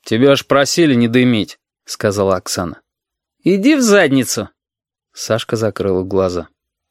«Тебя ж просили не дымить», — сказала Оксана. «Иди в задницу!» Сашка закрыла глаза.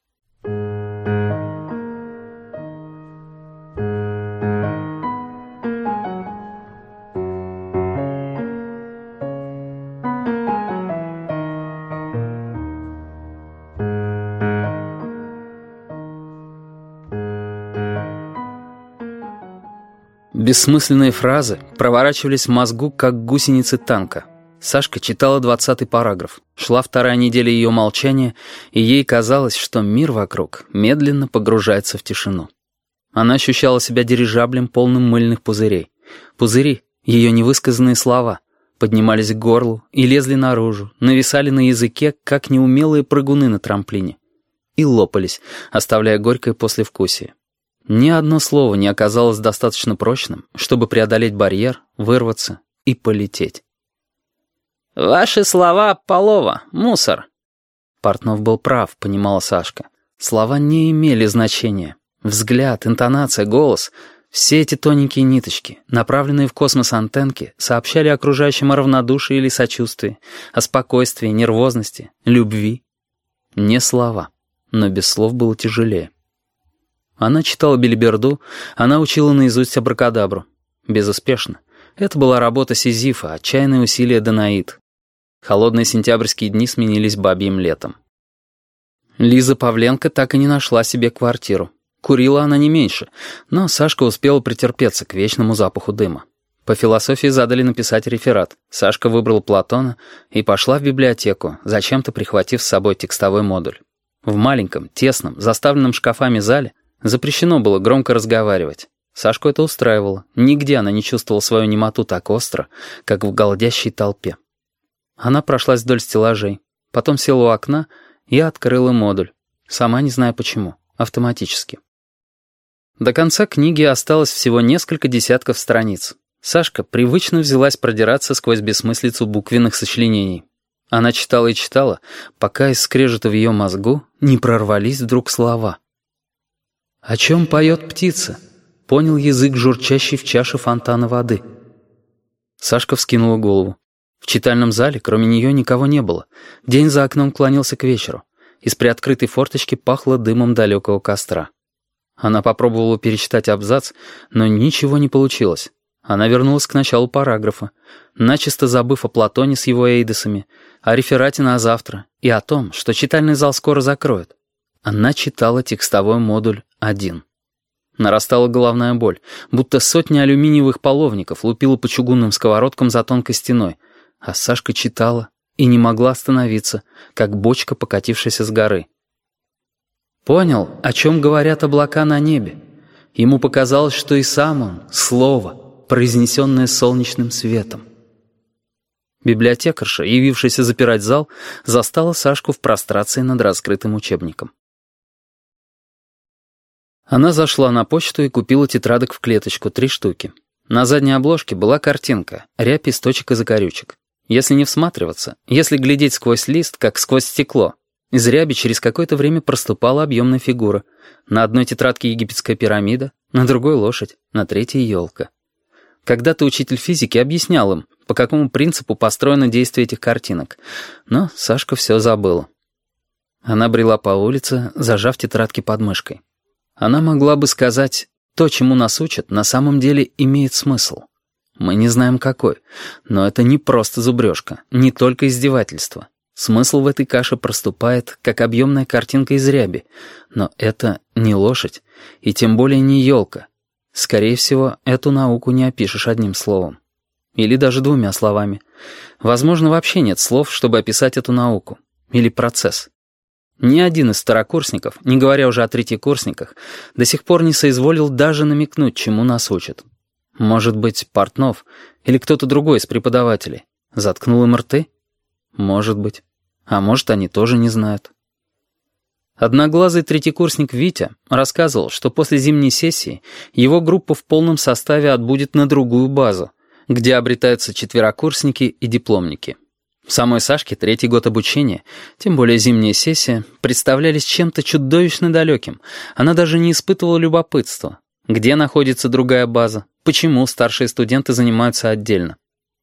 Бессмысленные фразы проворачивались в мозгу, как гусеницы танка. Сашка читала 20-й параграф. Шла вторая неделя ее молчания, и ей казалось, что мир вокруг медленно погружается в тишину. Она ощущала себя дирижаблем, полным мыльных пузырей. Пузыри, ее невысказанные слова, поднимались к горлу и лезли наружу, нависали на языке, как неумелые прыгуны на трамплине. И лопались, оставляя горькое послевкусие. Ни одно слово не оказалось достаточно прочным, чтобы преодолеть барьер, вырваться и полететь. «Ваши слова — полова, мусор». Портнов был прав, понимала Сашка. Слова не имели значения. Взгляд, интонация, голос — все эти тоненькие ниточки, направленные в космос антенки, сообщали окружающим о равнодушии или сочувствии, о спокойствии, нервозности, любви. Не слова, но без слов было тяжелее. Она читала белиберду, она учила наизусть абракадабру. Безуспешно. Это была работа Сизифа, отчаянные усилия Данаид. Холодные сентябрьские дни сменились бабьим летом. Лиза Павленко так и не нашла себе квартиру. Курила она не меньше, но Сашка успела претерпеться к вечному запаху дыма. По философии задали написать реферат. Сашка выбрала Платона и пошла в библиотеку, зачем-то прихватив с собой текстовой модуль. В маленьком, тесном, заставленном шкафами зале запрещено было громко разговаривать. Сашку это устраивало. Нигде она не чувствовала свою немоту так остро, как в голдящей толпе. Она прошлась вдоль стеллажей, потом села у окна и открыла модуль. Сама не зная почему, автоматически. До конца книги осталось всего несколько десятков страниц. Сашка привычно взялась продираться сквозь бессмыслицу буквенных сочленений. Она читала и читала, пока из скрежета в ее мозгу не прорвались вдруг слова. «О чем поет птица?» — понял язык, журчащий в чаше фонтана воды. Сашка вскинула голову. В читальном зале кроме нее никого не было. День за окном клонился к вечеру. Из приоткрытой форточки пахло дымом далекого костра. Она попробовала перечитать абзац, но ничего не получилось. Она вернулась к началу параграфа, начисто забыв о Платоне с его эйдосами, о реферате на завтра и о том, что читальный зал скоро закроют. Она читала текстовой модуль 1. Нарастала головная боль, будто сотня алюминиевых половников лупила по чугунным сковородкам за тонкой стеной, а Сашка читала и не могла остановиться, как бочка, покатившаяся с горы. Понял, о чем говорят облака на небе. Ему показалось, что и сам он — слово, произнесенное солнечным светом. Библиотекарша, явившаяся запирать зал, застала Сашку в прострации над раскрытым учебником. Она зашла на почту и купила тетрадок в клеточку, 3 штуки. На задней обложке была картинка, рябь из точек и закорючек. Если не всматриваться, если глядеть сквозь лист, как сквозь стекло, из ряби через какое-то время проступала объемная фигура. На одной тетрадке египетская пирамида, на другой лошадь, на третьей елка. Когда-то учитель физики объяснял им, по какому принципу построено действие этих картинок, но Сашка все забыла. Она брела по улице, зажав тетрадки под мышкой. Она могла бы сказать, то, чему нас учат, на самом деле имеет смысл. Мы не знаем какой, но это не просто зубрежка, не только издевательство. Смысл в этой каше проступает, как объемная картинка из ряби, но это не лошадь, и тем более не елка. Скорее всего, эту науку не опишешь одним словом. Или даже 2 словами. Возможно, вообще нет слов, чтобы описать эту науку. Или процесс. Ни один из второкурсников, не говоря уже о третьекурсниках, до сих пор не соизволил даже намекнуть, чему нас учат. Может быть, Портнов или кто-то другой из преподавателей заткнул им рты? Может быть. А может, они тоже не знают. Одноглазый третьекурсник Витя рассказывал, что после зимней сессии его группа в полном составе отбудет на другую базу, где обретаются четверокурсники и дипломники. Самой Сашке 3-й год обучения, тем более зимняя сессия, представлялись чем-то чудовищно далеким. Она даже не испытывала любопытства. Где находится другая база? Почему старшие студенты занимаются отдельно?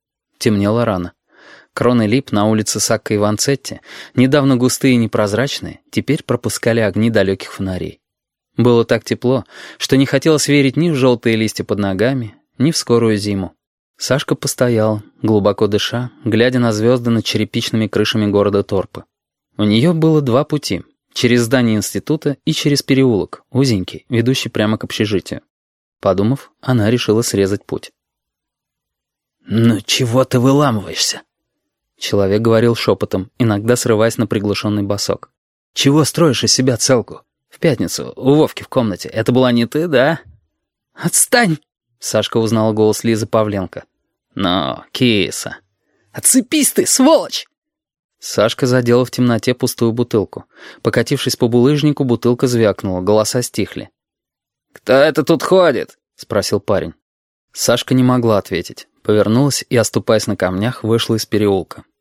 Темнело рано. Кроны лип на улице Сакко и Ванцетти, недавно густые и непрозрачные, теперь пропускали огни далеких фонарей. Было так тепло, что не хотелось верить ни в желтые листья под ногами, ни в скорую зиму. Сашка постоял, глубоко дыша, глядя на звезды над черепичными крышами города Торпы. У нее было два пути — через здание института и через переулок, узенький, ведущий прямо к общежитию. Подумав, она решила срезать путь. «Ну чего ты выламываешься?» Человек говорил шепотом, иногда срываясь на приглушенный басок. «Чего строишь из себя целку? В пятницу у Вовки в комнате. Это была не ты, да?» «Отстань!» — Сашка узнала голос Лизы Павленко. «Но, киса!» «Отцепись ты, сволочь!» Сашка задела в темноте пустую бутылку. Покатившись по булыжнику, бутылка звякнула, голоса стихли. «Кто это тут ходит?» — спросил парень. Сашка не могла ответить. Повернулась и, оступаясь на камнях, вышла из переулка.